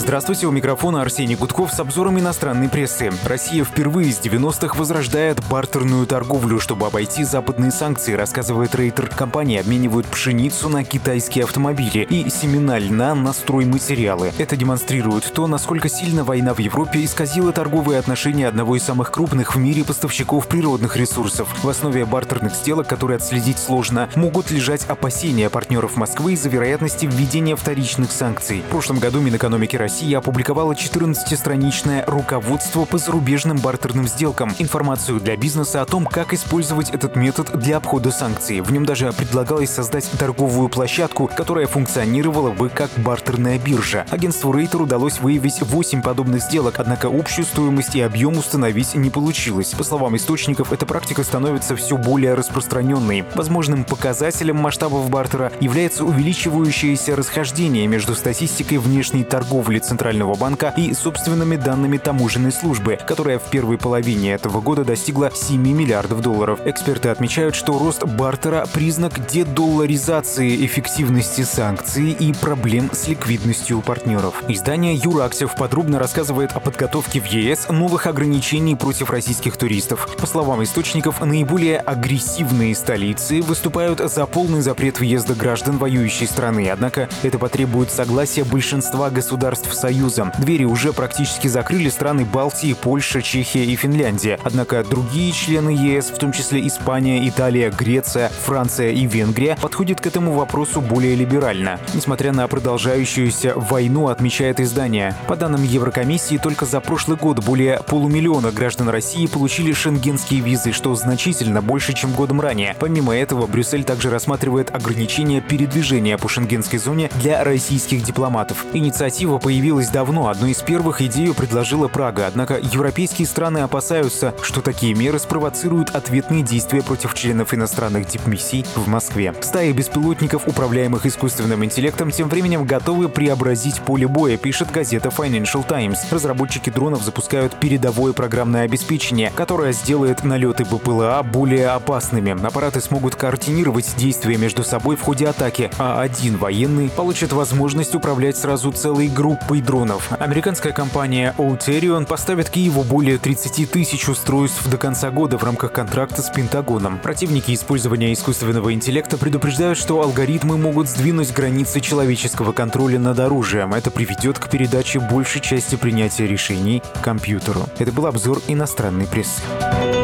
Здравствуйте, у микрофона Арсений Гудков с обзором иностранной прессы. Россия впервые с 90-х возрождает бартерную торговлю, чтобы обойти западные санкции, рассказывает Рейтер. Компании обменивают пшеницу на китайские автомобили и семена льна на стройматериалы. Это демонстрирует то, насколько сильно война в Европе исказила торговые отношения одного из самых крупных в мире поставщиков природных ресурсов. В основе бартерных сделок, которые отследить сложно, могут лежать опасения партнеров Москвы из-за вероятности введения вторичных санкций. В прошлом году Минэкономики России опубликовала 14-страничное руководство по зарубежным бартерным сделкам, информацию для бизнеса о том, как использовать этот метод для обхода санкций. В нем даже предлагалось создать торговую площадку, которая функционировала бы как бартерная биржа. Агентству Рейтер удалось выявить 8 подобных сделок, однако общую стоимость и объем установить не получилось. По словам источников, эта практика становится все более распространенной. Возможным показателем масштабов бартера является увеличивающееся расхождение между статистикой внешней торговли Центрального банка и собственными данными таможенной службы, которая в первой половине этого года достигла 7 миллиардов долларов. Эксперты отмечают, что рост бартера – признак дедолларизации эффективности санкций и проблем с ликвидностью партнеров. Издание Юрактив подробно рассказывает о подготовке в ЕС новых ограничений против российских туристов. По словам источников, наиболее агрессивные столицы выступают за полный запрет въезда граждан воюющей страны, однако это потребует согласия большинства государств Союза. Двери уже практически закрыли страны Балтии, Польша, Чехия и Финляндия. Однако другие члены ЕС, в том числе Испания, Италия, Греция, Франция и Венгрия, подходят к этому вопросу более либерально. Несмотря на продолжающуюся войну, отмечает издание. По данным Еврокомиссии, только за прошлый год более полумиллиона граждан России получили шенгенские визы, что значительно больше, чем годом ранее. Помимо этого, Брюссель также рассматривает ограничения передвижения по шенгенской зоне для российских дипломатов. Инициатива появилась давно, одной из первых идею предложила Прага, однако европейские страны опасаются, что такие меры спровоцируют ответные действия против членов иностранных дипмиссий в Москве. Стаи беспилотников, управляемых искусственным интеллектом, тем временем готовы преобразить поле боя, пишет газета Financial Times. Разработчики дронов запускают передовое программное обеспечение, которое сделает налеты БПЛА более опасными. Аппараты смогут координировать действия между собой в ходе атаки, а один военный получит возможность управлять сразу целой группой дронов. Американская компания Outerion поставит Киеву более 30 тысяч устройств до конца года в рамках контракта с Пентагоном. Противники использования искусственного интеллекта предупреждают, что алгоритмы могут сдвинуть границы человеческого контроля над оружием. Это приведет к передаче большей части принятия решений компьютеру. Это был обзор иностранной прессы.